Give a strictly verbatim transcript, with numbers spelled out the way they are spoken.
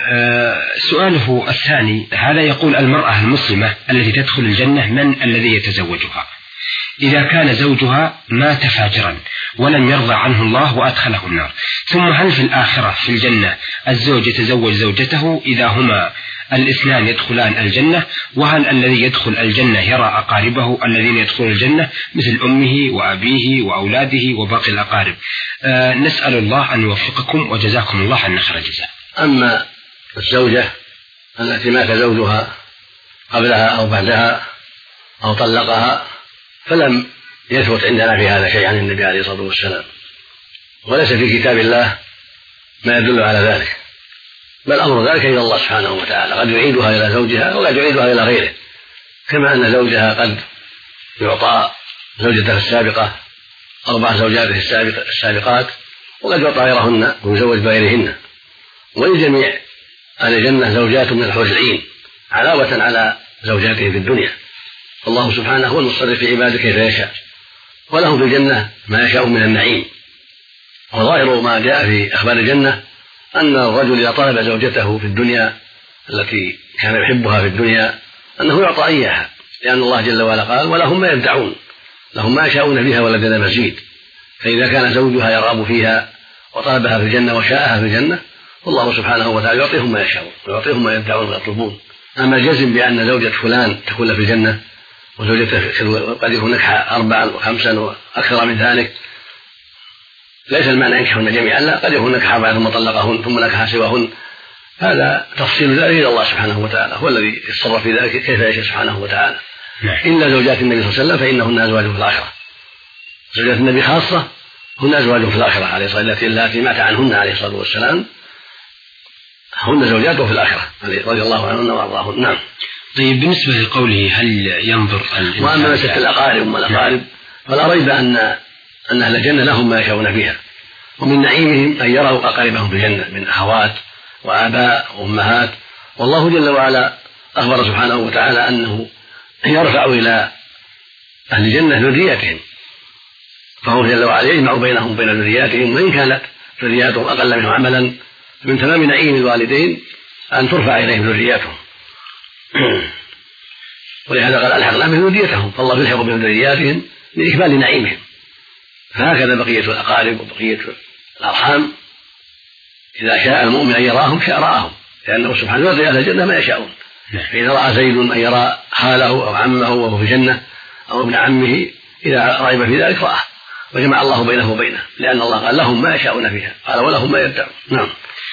سؤاله الثاني، هذا يقول: المرأة المسلمة التي تدخل الجنة من الذي يتزوجها إذا كان زوجها مات فاجرا ولم يرضى عنه الله وأدخله النار؟ ثم هل في الآخرة في الجنة الزوج يتزوج زوجته إذا هما الاثنان يدخلان الجنة؟ وهل الذي يدخل الجنة يرى أقاربه الذين يدخلون الجنة مثل أمه وأبيه وأولاده وباقي الأقارب؟ أه نسأل الله أن يوفقكم وجزاكم الله عنا خير الجزاء. أما الزوجة التي مات زوجها قبلها أو بعدها أو طلقها فلم يثبت عندنا في هذا شيء عن النبي عليه الصلاة والسلام، وليس في كتاب الله ما يدل على ذلك، بل أمر ذلك إلى الله سبحانه وتعالى، قد يعيدها إلى زوجها وقد يعيدها إلى غيره، كما أن زوجها قد يعطى زوجته السابقة أربع زوجاته السابقات وقد يعطى غيرهن ويزوج بغيرهن. ولجميع أهل الجنة زوجات من الحور العين علاوة على زوجاته في الدنيا. الله سبحانه هو المتصرف في عباده كيف يشاء، وله في الجنة ما يشاء من النعيم. وظاهر ما جاء في أخبار الجنة أن الرجل إذا طلب زوجته في الدنيا التي كان يحبها في الدنيا أنه يعطى إياها، لأن الله جل وعلا قال: ولهم ما يدعون، لهم ما يشاءون فيها ولدينا مزيد. فإذا كان زوجها يرغب فيها وطلبها في الجنة وشاءها في الجنة فالله سبحانه وتعالى يعطيهم ما يشاءون ويعطيهم ما يدعون ويطلبون. أما الجزم بأن زوجة فلان تكون في الجنة وزوجته قد يكون نكحة أربعا وخمسا وأكثر من ذلك، ليس المعنى ينكحهن جميعا، لا، قد يكون نكحة أربعا ثم طلقهن ثم نكحة سواهن، هذا تفصيل ذلك إلى الله سبحانه وتعالى، هو الذي يتصرف في ذلك كيف يشاء سبحانه وتعالى. إلا زوجات النبي صلى الله عليه وسلم فإنهن أزواجه في الآخرة. زوجات النبي خاصة هن أزواجه في الآخرة عليه الصلاة والسلام، التي مات عنهن عليه الصلاة والسلام هن زوجاته في الآخرة رضي الله عنهن وأرضاهن. نعم. طيب، بالنسبة لقوله هل ينظر الإنسان؟ وأما مسألة الأقارب والأقارب فلا ريب أن أن أهل الجنة لهم ما يشاءون فيها، ومن نعيمهم أن يروا أقاربهم في الجنة من أخوات وآباء وأمهات. والله جل وعلا أخبر سبحانه وتعالى أنه يرفع إلى أهل الجنة ذرياتهم، فهو جل وعلا يجمع بينهم وبين ذرياتهم، وإن كانت ذرياتهم أقل منهم عملا من تمام نعيم الوالدين أن ترفع إليهم ذرياتهم. ولهذا قال: ألحقنا بهم ذريتهم، فالله يلحق بهم ذرياتهم لإكمال نعيمهم. فهكذا بقية الأقارب وبقية الأرحام إذا شاء المؤمن أن يراهم شاء رآهم، لأنه سبحانه يرضي أهل الجنة ما يشاءون. فإذا رأى زيد أن يرى خاله أو عمه وهو في الجنة أو ابن عمه إذا رغب في ذلك رآه، وجمع الله بينه وبينه، لأن الله قال: لهم ما يشاءون فيها، قال: ولهم ما يدعون. نعم.